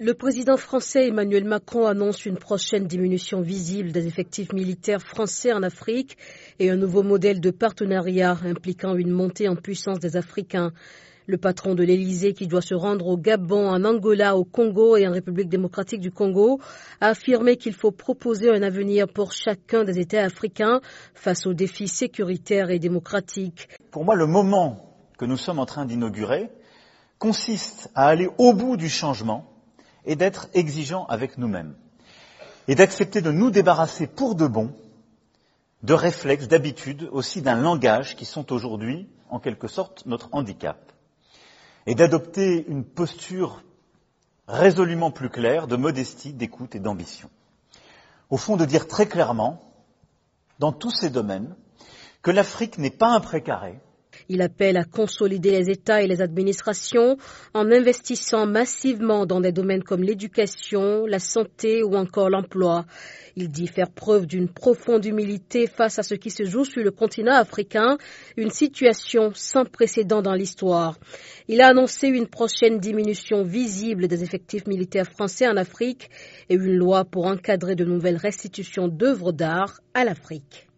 Le président français Emmanuel Macron annonce une prochaine diminution visible des effectifs militaires français en Afrique et un nouveau modèle de partenariat impliquant une montée en puissance des Africains. Le patron de l'Élysée, qui doit se rendre au Gabon, en Angola, au Congo et en République démocratique du Congo, a affirmé qu'il faut proposer un avenir pour chacun des États africains face aux défis sécuritaires et démocratiques. Pour moi, le moment que nous sommes en train d'inaugurer consiste à aller au bout du changement et d'être exigeants avec nous-mêmes, et d'accepter de nous débarrasser pour de bon de réflexes, d'habitudes, aussi d'un langage qui sont aujourd'hui, en quelque sorte, notre handicap, et d'adopter une posture résolument plus claire de modestie, d'écoute et d'ambition. Au fond, de dire très clairement, dans tous ces domaines, que l'Afrique n'est pas un précaré. Il appelle à consolider les États et les administrations en investissant massivement dans des domaines comme l'éducation, la santé ou encore l'emploi. Il dit faire preuve d'une profonde humilité face à ce qui se joue sur le continent africain, une situation sans précédent dans l'histoire. Il a annoncé une prochaine diminution visible des effectifs militaires français en Afrique et une loi pour encadrer de nouvelles restitutions d'œuvres d'art à l'Afrique.